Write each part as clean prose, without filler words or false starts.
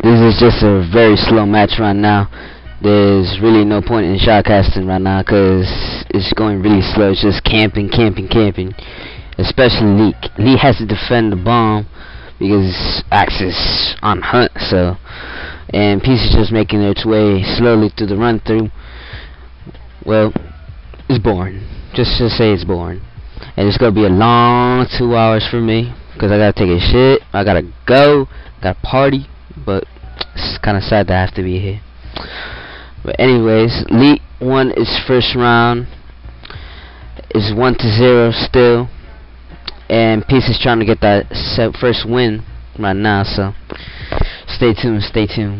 This is just a very slow match right now. There's really no point in shot casting right now because it's going really slow. It's just camping. Especially Lee. Lee has to defend the bomb because Axe is on hunt. So, and Peace is just making its way slowly through the run through. Well, it's boring. Just say it's boring. And it's gonna be a long 2 hours for me because I gotta take a shit. I gotta go. Gotta party. But it's kind of sad that I have to be here. But anyways, Lee won its first round. It's 1-0 still, and Peace is trying to get that first win right now. So stay tuned. Stay tuned.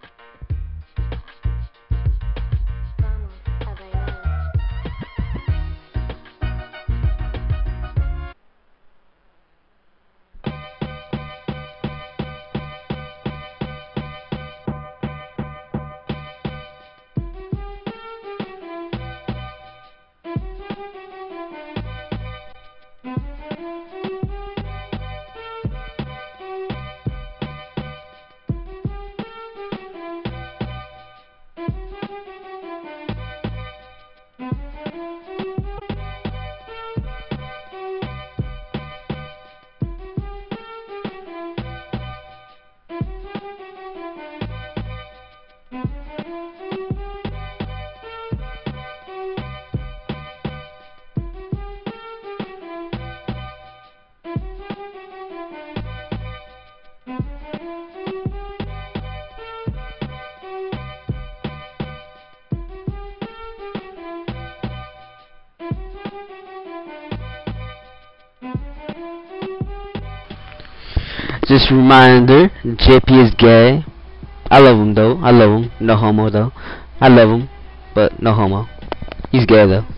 Just a reminder, JP is gay. I love him though. I love him. No homo though. I love him, but no homo. He's gay though.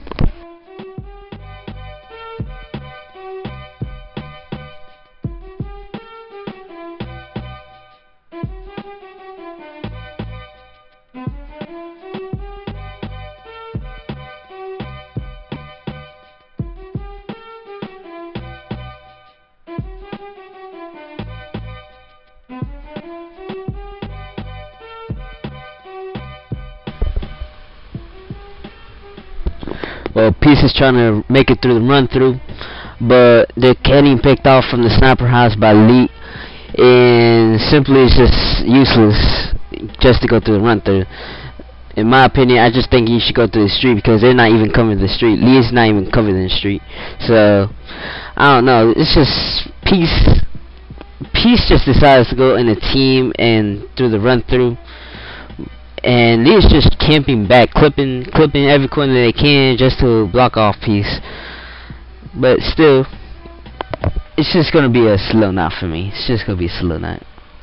Well, Peace is trying to make it through the run through, but they're getting picked off from the sniper house by Lee, and simply it's just useless just to go through the run through. In my opinion, I just think you should go through the street because they're not even covering the street. Lee's not even covering the street. So I don't know. It's just Peace. Peace just decides to go in a team and through the run through. And Lee is just camping back, clipping every corner they can just to block off Peace. But still, it's just gonna be a slow night for me. It's just gonna be a slow night.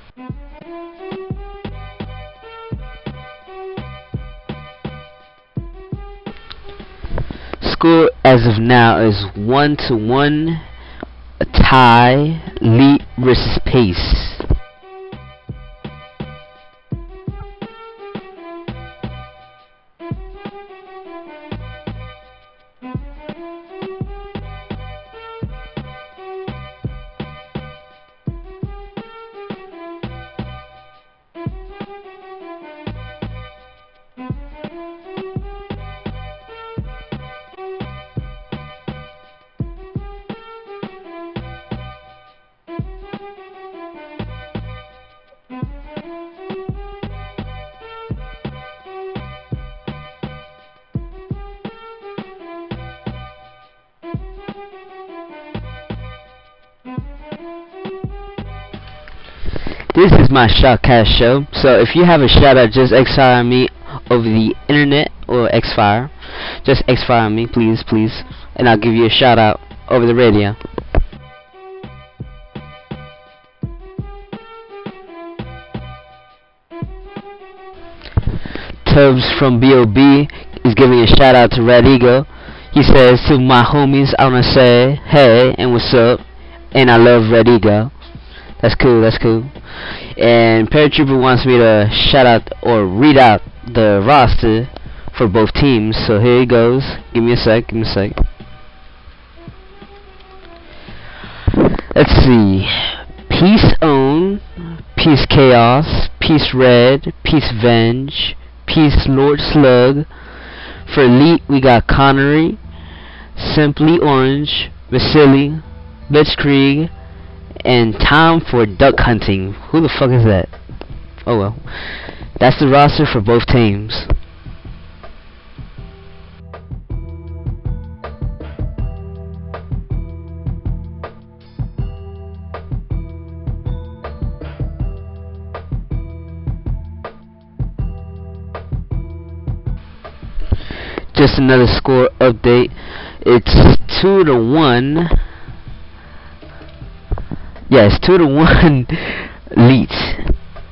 Score as of now is 1-1, a tie. Lee versus Peace. This is my Shoutcast show, so if you have a shout out, just X-Fire me over the internet or X-Fire. Just X-Fire me, please, and I'll give you a shout out over the radio. Tubbs from B.O.B. is giving a shout out to Red Eagle. He says, to my homies, I wanna say, hey, and what's up, and I love Red Eagle. That's cool. And Paratrooper wants me to shout out or read out the roster for both teams. So here he goes. Give me a sec. Let's see. Peace own, Peace Chaos, Peace Red, Peace Venge, Peace Lord Slug. For Elite, we got Connery, Simply Orange, Vasily, Blitzkrieg, and Time for Duck Hunting. Who the fuck is that? Oh well. That's the roster for both teams. Just another score update. It's 2-1. Yeah, it's 2-1 Elite.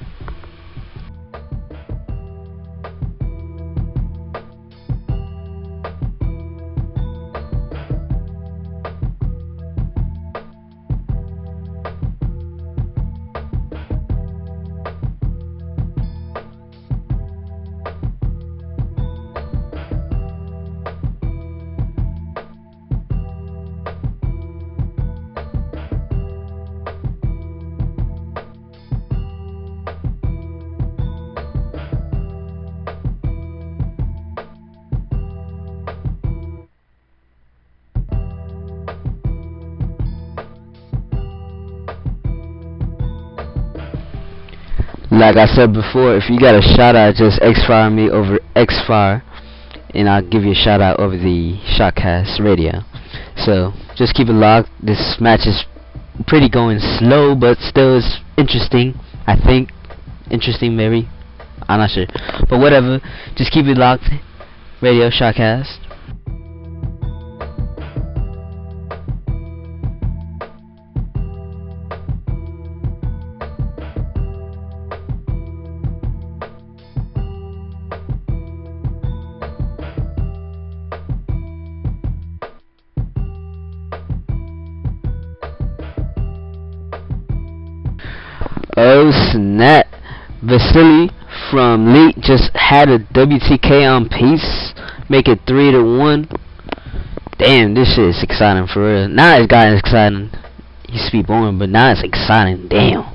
Like I said before, if you got a shout out, just X-Fire me over X-Fire, and I'll give you a shout out over the Shotcast radio. So just keep it locked. This match is pretty going slow, but still is interesting. I think interesting, maybe. I'm not sure, but whatever. Just keep it locked. Radio Shotcast. Oh snap, Vasily from Elite just had a WTK on Peace, make it 3-1. Damn, this shit is exciting for real. Now it's gotten exciting. Used to be boring, but now it's exciting. Damn.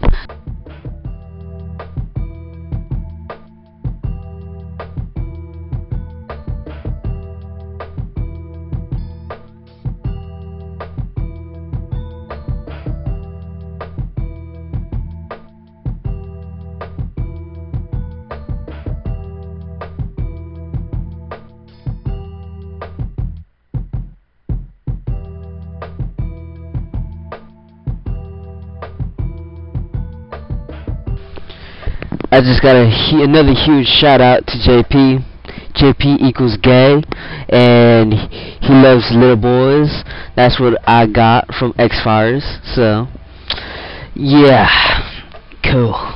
I just got another huge shout out to JP. JP equals gay, and he loves little boys. That's what I got from X-Files. So, yeah, cool.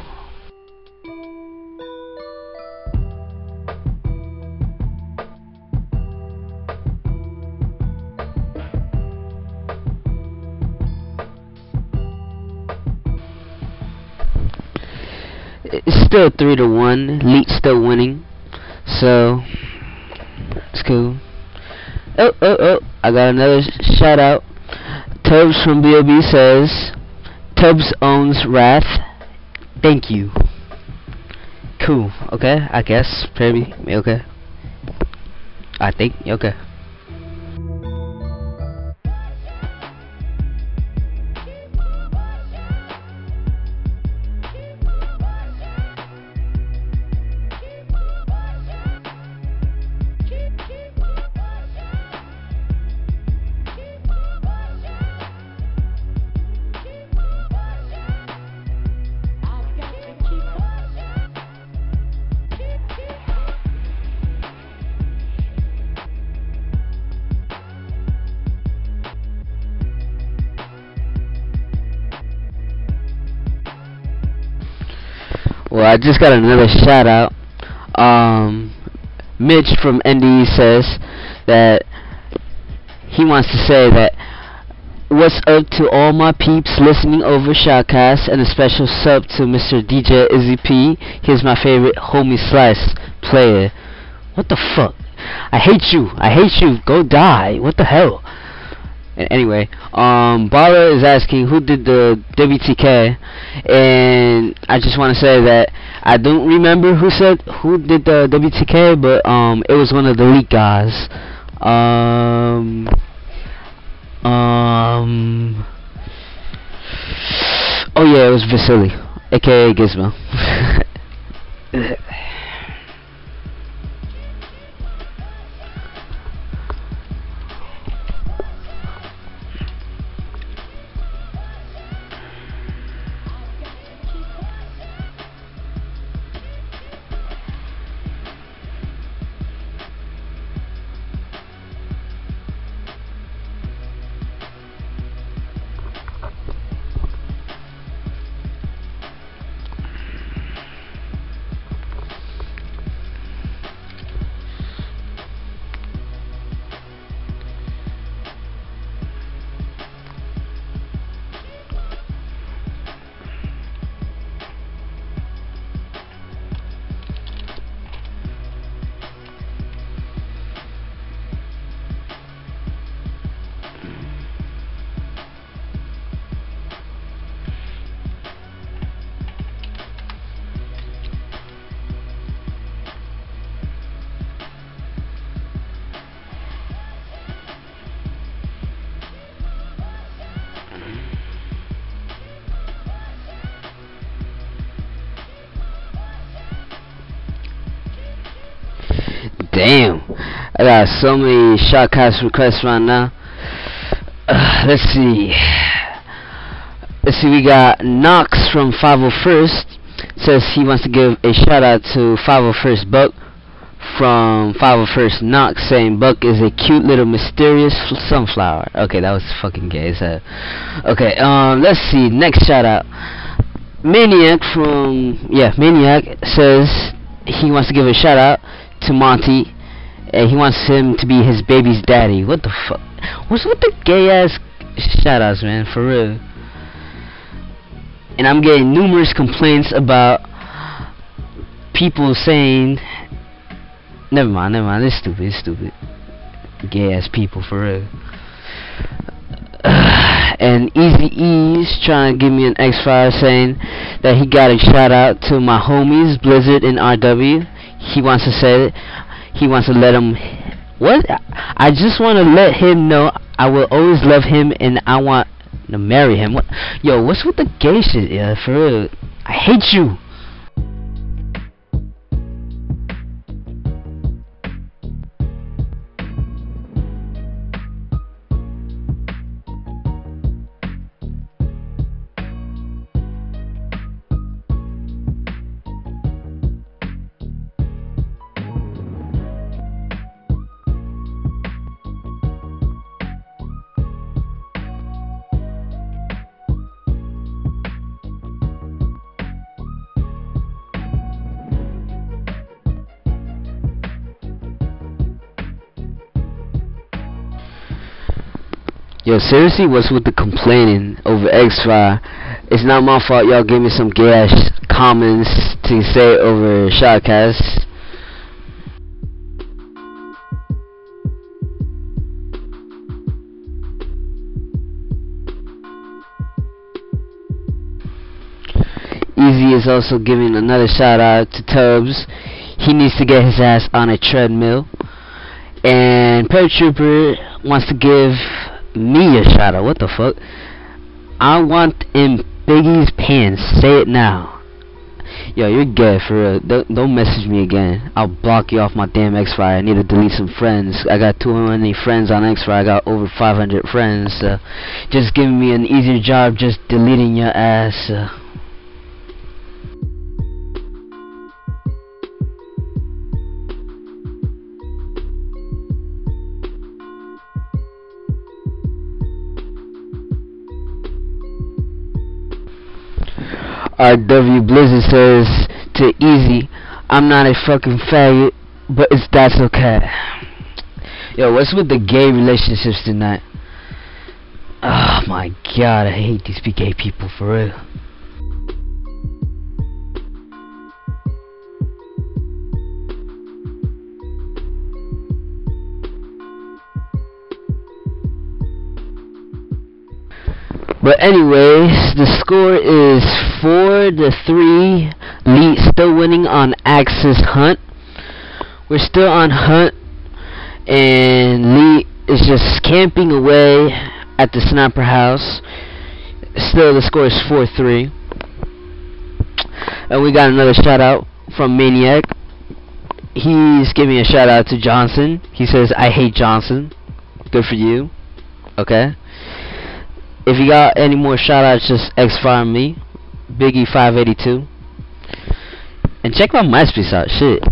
It's still 3-1. Elite still winning, so it's cool. Oh! I got another shout out. Tubbs from B.O.B. says, Tubbs owns Wrath. Thank you. Cool. Okay. I guess maybe. Okay. I think. Okay. Well, I just got another shout out. Mitch from NDE says that he wants to say that what's up to all my peeps listening over Shotcast, and a special sub to Mr. DJ Izzy P. Here's my favorite homie Slice player. What the fuck? I hate you. Go die. What the hell? Anyway, Bala is asking who did the WTK, and I just want to say that I don't remember who did the WTK, but it was one of the Leak guys. Oh yeah, it was Vasily, aka Gizmo. Damn, I got so many shotcast requests right now. Let's see. We got Knox from 501st. Says he wants to give a shout out to 501st Buck from 501st Knox, saying Buck is a cute little mysterious sunflower. Okay, that was fucking gay. So, okay, let's see. Next shout out. Maniac says he wants to give a shout out to Monty, and he wants him to be his baby's daddy. What the fuck? What's with the gay ass shoutouts, man? For real. And I'm getting numerous complaints about people saying, never mind. It's stupid. Gay ass people, for real. And Easy E's trying to give me an X-Fire, saying that he got a shout out to my homies Blizzard and RW. He wants to let him, what? I just want to let him know I will always love him and I want to marry him. What? Yo, what's with the gay shit? Yeah, for real. I hate you. Yo, seriously, what's with the complaining over X-Fire? It's not my fault y'all gave me some gay ass comments to say over Shotcast. Easy is also giving another shout out to Tubbs. He needs to get his ass on a treadmill. And Paratrooper wants to give me a shout out. What the fuck? I want in Biggie's pants. Say it now. Yo, you're gay for real. Don't message me again. I'll block you off my damn X-Fire. I need to delete some friends. I got too many friends on X-Fire. I got over 500 friends. Just giving me an easier job just deleting your ass. RW Blizzard says to Easy, I'm not a fucking faggot, but that's okay. Yo, what's with the gay relationships tonight? Oh my god, I hate these gay people for real. But anyways, the score is 4-3. Lee still winning on Axis Hunt. We're still on Hunt, and Lee is just camping away at the sniper house. Still, the score is 4-3. And we got another shout out from Maniac. He's giving a shout out to Johnson. He says, "I hate Johnson." Good for you. Okay. If you got any more shout outs, just X-Fire me. Biggie582. And check my MySpace out. Shit.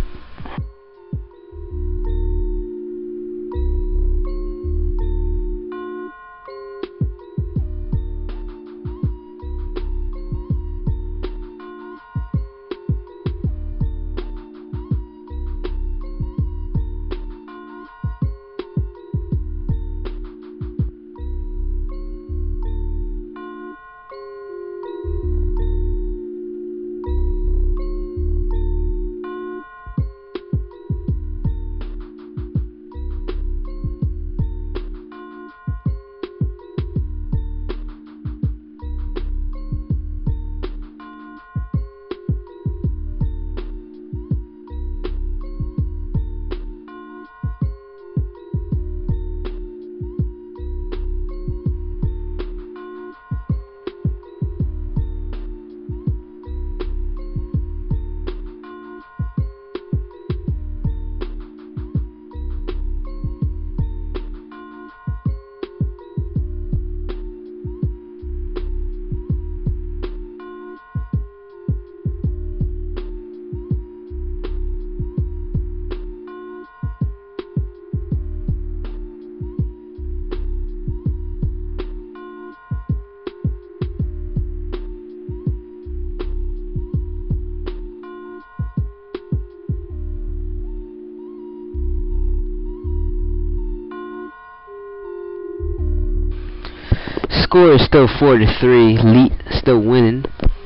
Score is still 4-3. Lee still winning.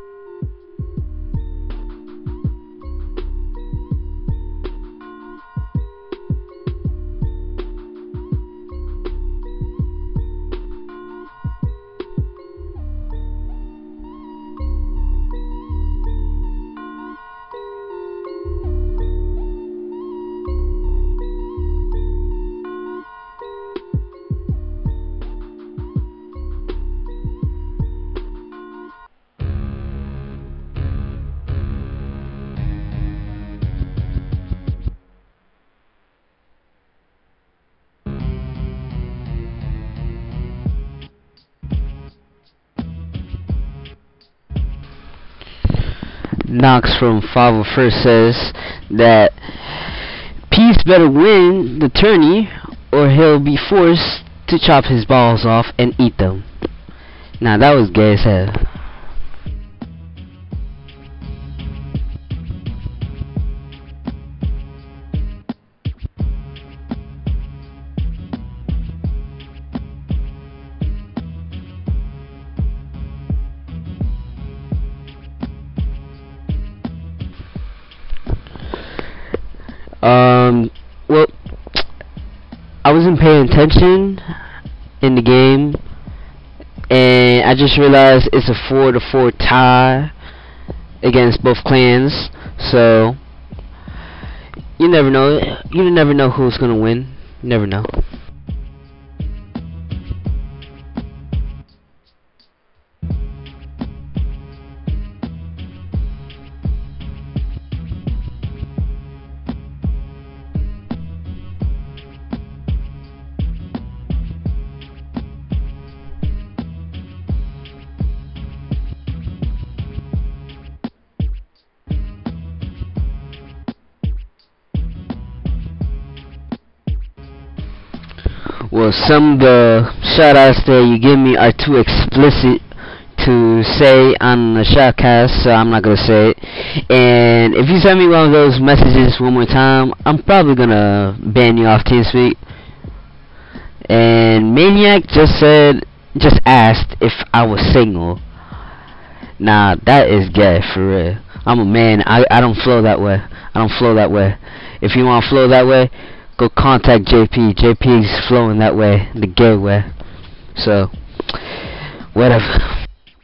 Knox from 501st says that Peace better win the tourney or he'll be forced to chop his balls off and eat them. Now that was gay as hell. Well, I wasn't paying attention in the game, and I just realized it's a 4-4 tie against both clans. So you never know. You never know who's gonna win. You never know. Well, some of the shoutouts that you give me are too explicit to say on the shoutcast, so I'm not gonna say it. And if you send me one of those messages one more time, I'm probably gonna ban you off TeamSpeak. And Maniac just asked if I was single. Nah, that is gay for real. I'm a man. I don't flow that way. I don't flow that way. If you wanna flow that way, go contact JP. JP's flowing that way, the gay way. So, Whatever.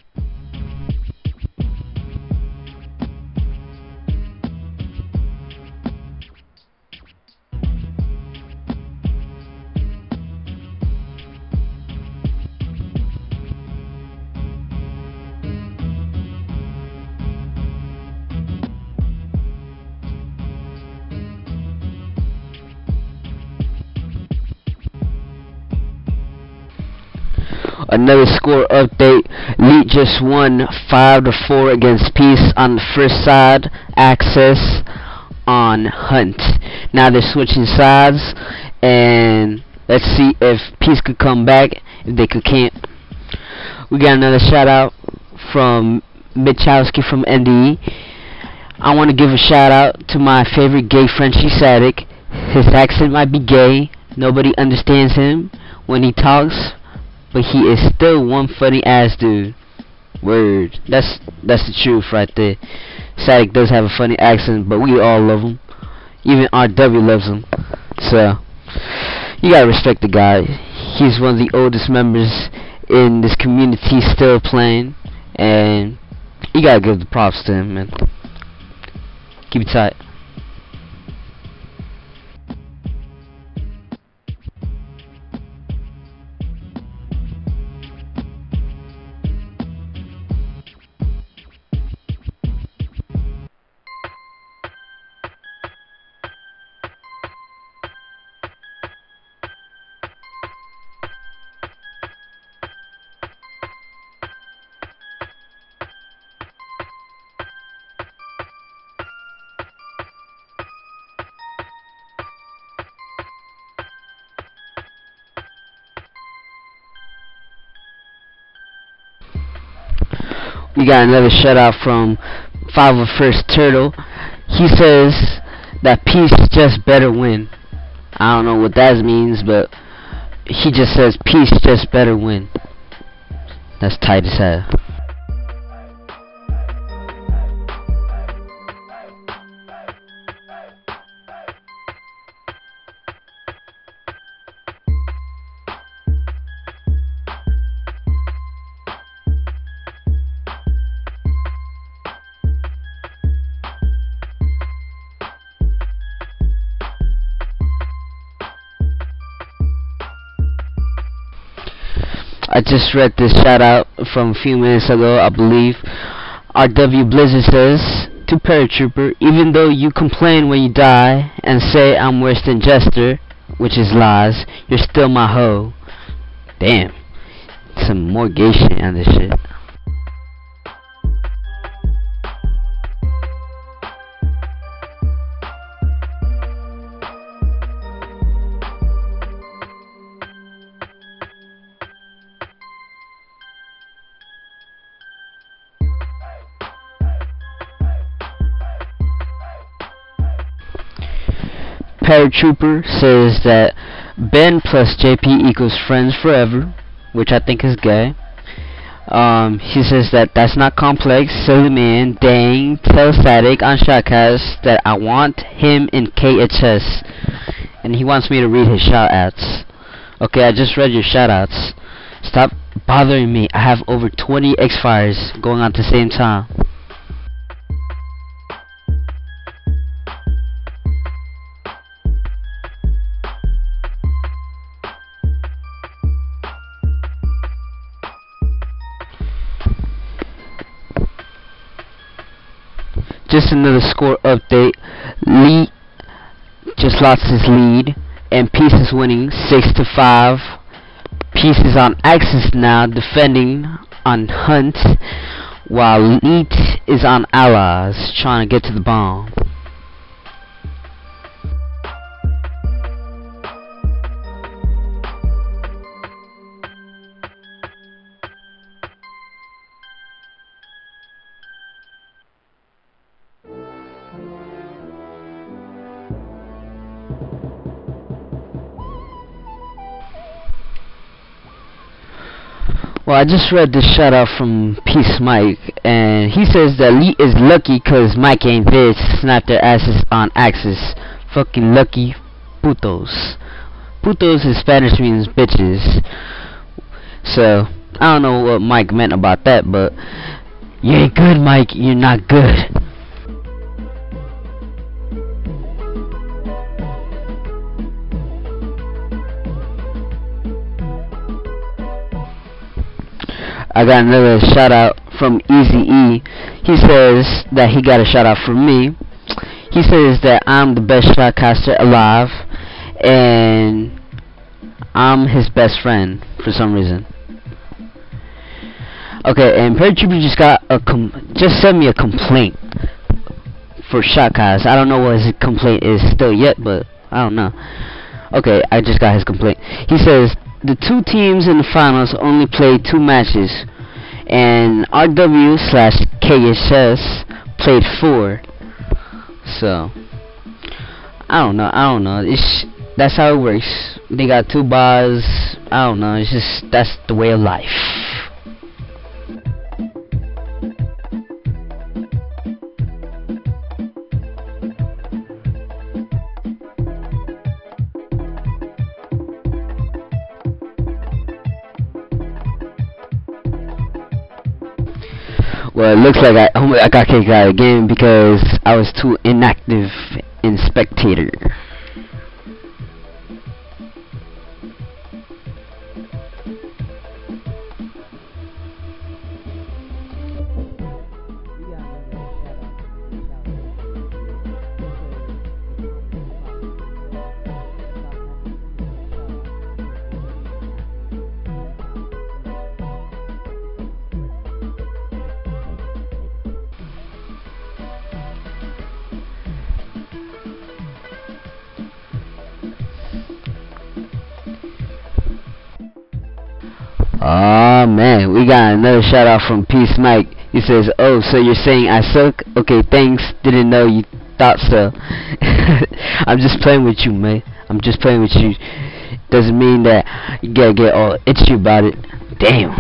Another score update. Elite just won 5-4 against Peace on the first side. Access on Hunt. Now they're switching sides, and let's see if Peace could come back, if they could camp. We got another shout out from Michowski from NDE. I want to give a shout out to my favorite gay Frenchie Sadik. His accent might be gay. Nobody understands him when he talks, but he is still one funny ass dude. Word. That's the truth right there. Sadik does have a funny accent, but we all love him. Even RW loves him. So you gotta respect the guy. He's one of the oldest members in this community still playing, and you gotta give the props to him, man. Keep it tight. We got another shout out from 501st Turtle. He says that Peace just better win. I don't know what that means, but he just says Peace just better win. That's tight as hell. I just read this shout out from a few minutes ago, I believe. RW Blizzard says to Paratrooper, even though you complain when you die and say I'm worse than Jester, which is lies, you're still my hoe. Damn. Some more gay shit on this shit. Paratrooper says that Ben plus JP equals friends forever, which I think is gay. He says that that's not complex. Silly man, dang, tell Static on Shotcast that I want him in KHS, and he wants me to read his shoutouts. Okay, I just read your shoutouts. Stop bothering me. I have over 20 X-Fires going on at the same time. Just another score update. Lee just lost his lead, and Peace is winning 6-5. Peace is on Axis now, defending on Hunt, while Elite is on Allies, trying to get to the bomb. Well, I just read this shout out from Peace Mike, and he says that Lee is lucky cause Mike ain't there to snap their asses on Axis. Fucking lucky putos. Putos in Spanish means bitches. So, I don't know what Mike meant about that, but you ain't good, Mike. You're not good. I got another shout out from Easy E. He says that he got a shout out from me. He says that I'm the best shotcaster alive, and I'm his best friend for some reason. Okay, and Paratrooper just got just sent me a complaint for shotcast. I don't know what his complaint is still yet, but I don't know. Okay, I just got his complaint. He says the two teams in the finals only played 2 matches, and RW/KSS played 4. So I don't know. That's how it works. They got 2 bars. I don't know. It's just that's the way of life. Well, it looks like I got kicked out again because I was too inactive in spectator. Oh man, we got another shout out from Peace Mike. He says, "Oh, so you're saying I suck? Okay, thanks. Didn't know you thought so." I'm just playing with you, man. I'm just playing with you. Doesn't mean that you gotta get all itchy about it. Damn.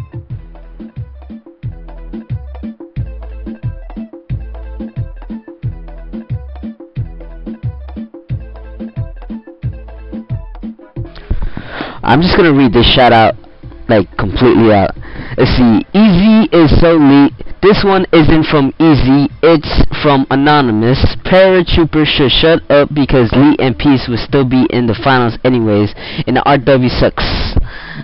I'm just gonna read this shout out like completely out. Let's see. Easy is so neat. This one isn't from Easy, it's from Anonymous. Paratrooper should shut up because Lee and Peace will still be in the finals anyways, and the RW sucks.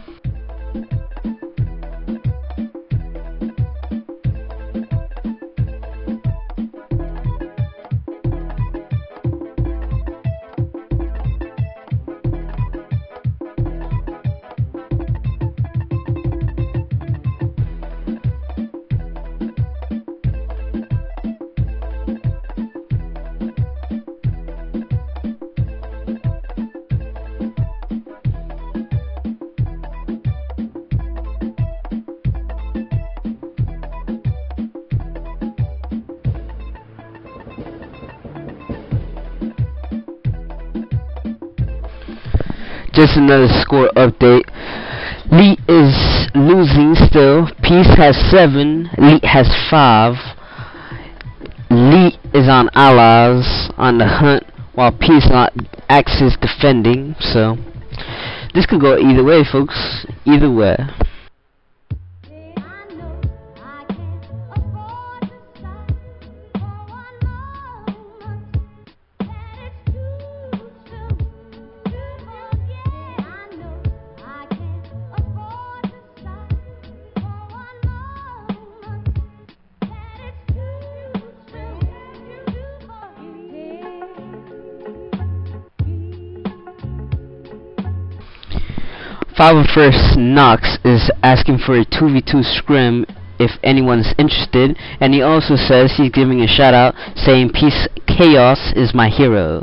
Just another score update. Lee is losing still. Peace has 7. Lee has 5. Lee is on allies on the hunt, while Peace on Axis defending. So this could go either way, folks. Either way. Five First Knox is asking for a 2v2 scrim if anyone's interested, and he also says he's giving a shout out saying Peace Chaos is my hero.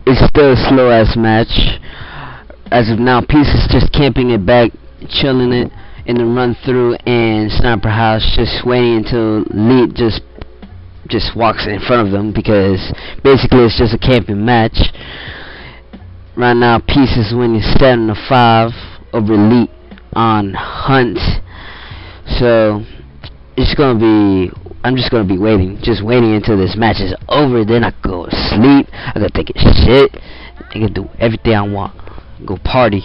it's still a slow ass match. As of now, Peace is just camping it back, chilling it in the run through, and Sniper House just waiting until Lead just walks in front of them, because basically it's just a camping match. Right now, Peace is winning 7-5 over Elite on Hunt. So it's gonna be, I'm just gonna be waiting until this match is over. Then I go to sleep. I gotta take a shit. I can do everything I want. Go party.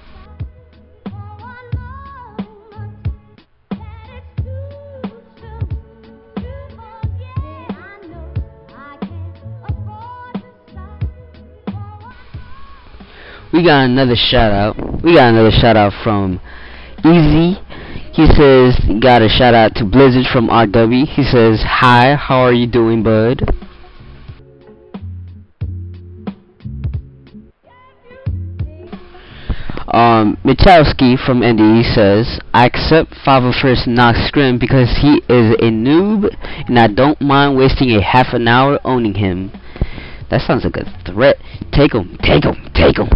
We got another shout out from Easy. He says, got a shout out to Blizzard from RW. He says, hi, how are you doing, bud? Michalski from NDE says, I accept 501st Nox Scrim because he is a noob and I don't mind wasting a half an hour owning him. That sounds like a threat. Take him, take him, take him.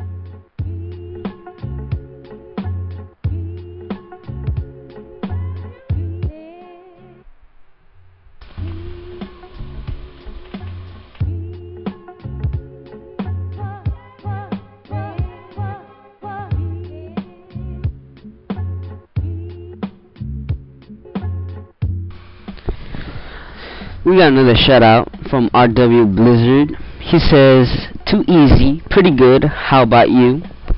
We got another shout out from RW Blizzard. He says, too easy, pretty good, how about you?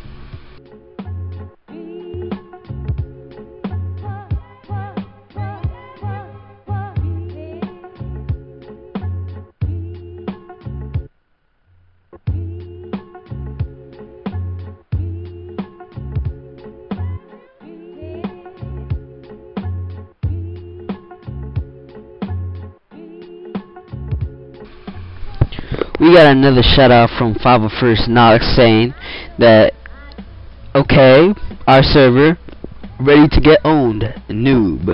We got another shout out from 501st Nox saying that, okay, our server ready to get owned, noob.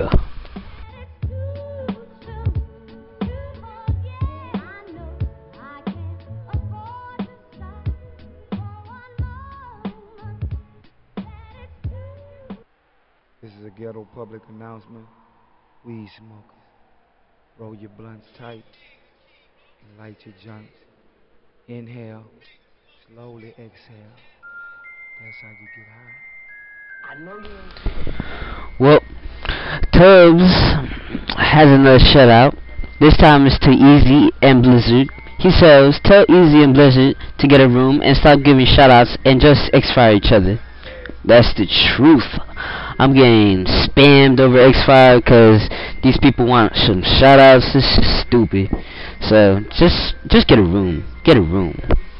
This is a ghetto public announcement. Weed smokers, roll your blunts tight and light your joints. Inhale, slowly exhale. That's how you get high. I know you. Well, Tubbs has another shout out. This time it's to Easy and Blizzard. He says, tell Easy and Blizzard to get a room and stop giving shout outs and just X-Fire each other. That's the truth. I'm getting spammed over X-Fire because these people want some shout outs. This is stupid. So just get a room. Get a room.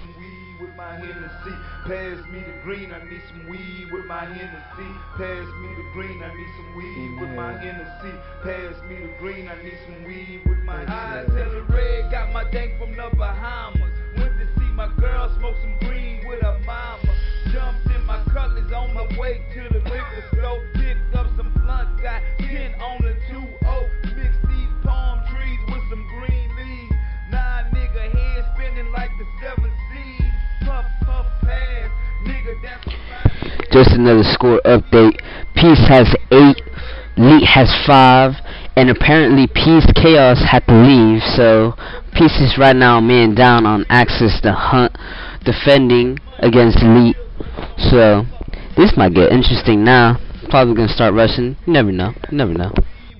Pass me the green, I need some weed with my Hennessy. Pass me the green, I need some weed with my Hennessy. Pass me the green, I need some weed with my eyes hella red, got my dank from the Bahamas. Went to see my girl smoke some green with her mama. Jumped in my cutlass on my way to the liquor store. Picked up some blunts, got 10 on the 2-0. Mixed these palm trees with some green leaves. Nah, nigga, head spinning like the 7 C's. Puff, puff, pass, nigga, that's just another score update. Peace has 8, Leet has 5, and apparently Peace Chaos had to leave, so Peace is right now man down on Axis the Hunt, defending against Leet. So this might get interesting now. Probably gonna start rushing. You never know. You never know.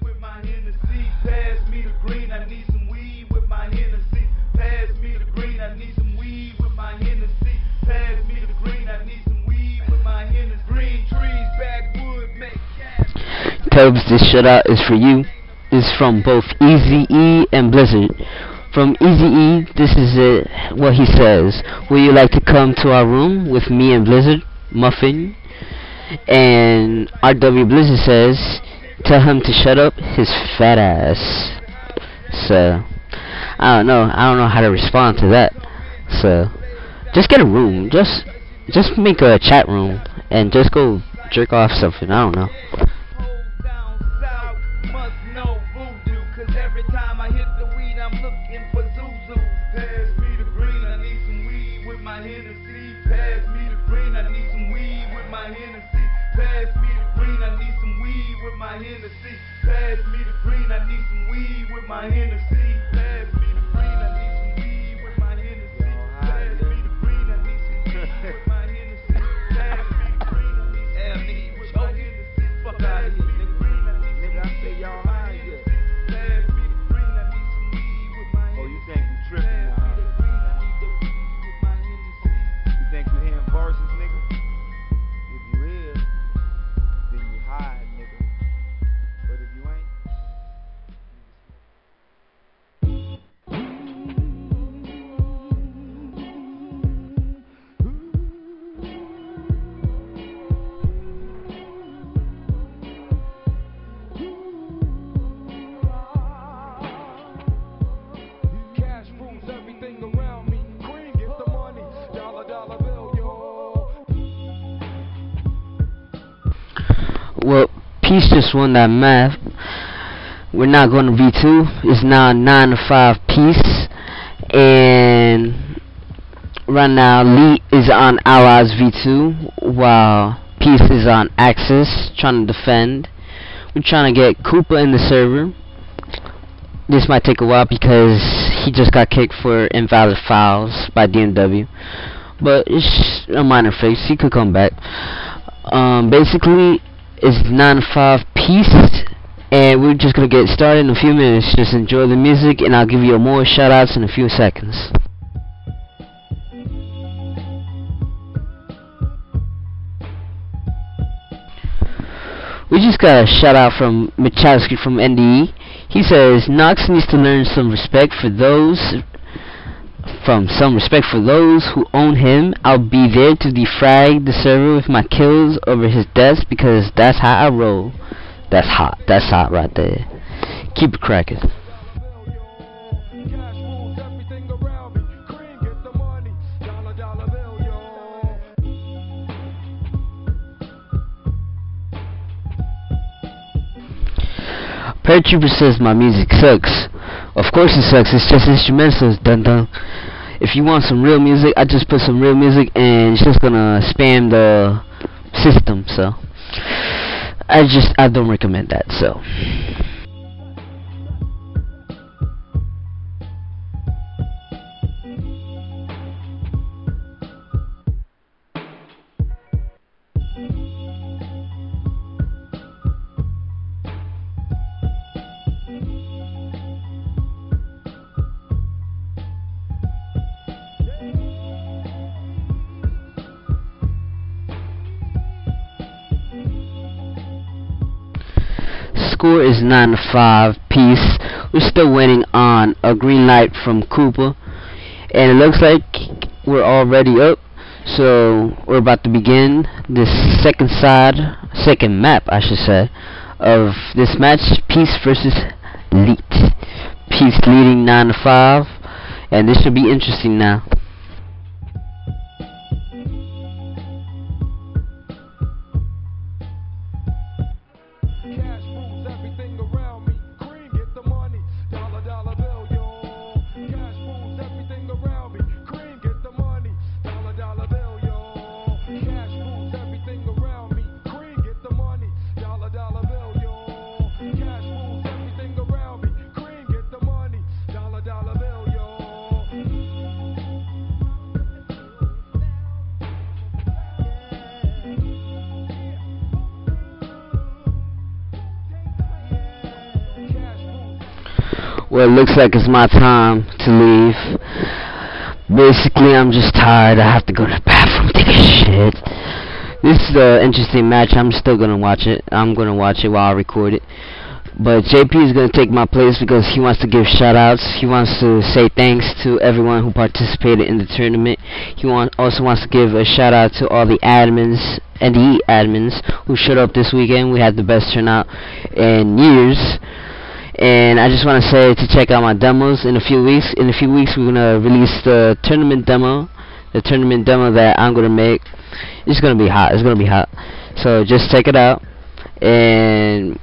Tubbs, this shout out is for you. Is from both Easy E and Blizzard. From Easy E, this is what he says. Would you like to come to our room with me and Blizzard, Muffin? And RW Blizzard says, tell him to shut up his fat ass. So I don't know how to respond to that. So just get a room. Just make a chat room and just go jerk off something. I don't know. Hennessy. Pass me the green, I need some weed with my Hennessy. Pass me the green, I need some weed with my Hennessy. Pass me the green, I need some weed with my Hennessy. Pass me the green, I need some weed with my Hennessy. Pass me the green, I need some weed with my Hennessy. Pass me the green, I need some weed with my Hennessy. Fuck out of here, nigga. I say y'all high yet. Pass me the green, I need some weed with my Hennessy. Oh, you think you tripping now? Pass me the green, I need the weed with my Hennessy. You think you hearing verses, nigga? If you is, then you high, nigga. But if you ain't, cash rules everything around me. Cream, get the money. Dollar, dollar bill, yo. Well, Peace just won that map. We're not going to V2. It's now 9-5 Peace. And right now, Lee is on Allies V2, while Peace is on Axis, trying to defend. We're trying to get Koopa in the server. This might take a while because he just got kicked for invalid fouls by DMW. But it's a minor fix. He could come back. Basically, it's 9-5 Peace. And we're just going to get started in a few minutes. Just enjoy the music, and I'll give you more shoutouts in a few seconds. We just got a shout out from Machowski from NDE. He says Nox needs to learn some respect for those who own him. I'll be there to defrag the server with my kills over his desk because that's how I roll. That's hot. That's hot right there. Keep it cracking. Cash rules everything around me. Cream, get the money. Dollar, dollar bill, yo. Paratrooper says my music sucks. Of course it sucks. It's just instrumentals. Dun dun. If you want some real music, I just put some real music, and it's just gonna spam the system. So I don't recommend that. So. Score is 9-5 Peace. We're still waiting on a green light from Koopa, and it looks like we're already up. So we're about to begin this second map, I should say, of this match: Peace versus Leet. Peace leading 9-5, and this should be interesting now. Cash rules everything around me. Cream, get the money. Dollar, dollar bill, yo. Cash rules everything around me. Cream, get the money. Dollar, dollar bill, yo. Cash rules everything around me. Cream, get the money. Dollar, dollar bill, yo. Cash rules everything around me. Cream, get the money. Dollar, dollar bill, yo. Well, it looks like it's my time to leave. Basically, I'm just tired. I have to go to the bathroom, take a shit. This is an interesting match. I'm still gonna watch it. I'm gonna watch it while I record it. But JP is gonna take my place because he wants to give shoutouts. He wants to say thanks to everyone who participated in the tournament. He also wants to give a shout out to all the admins, NDE admins, who showed up this weekend. We had the best turnout in years. And I just want to say to check out my demos in a few weeks. In a few weeks, we're gonna release the tournament demo that I'm gonna make. It's gonna be hot. It's gonna be hot. So just check it out, and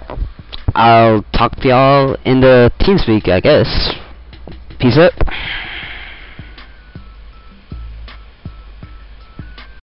I'll talk to y'all in the TeamSpeak, I guess. Peace out.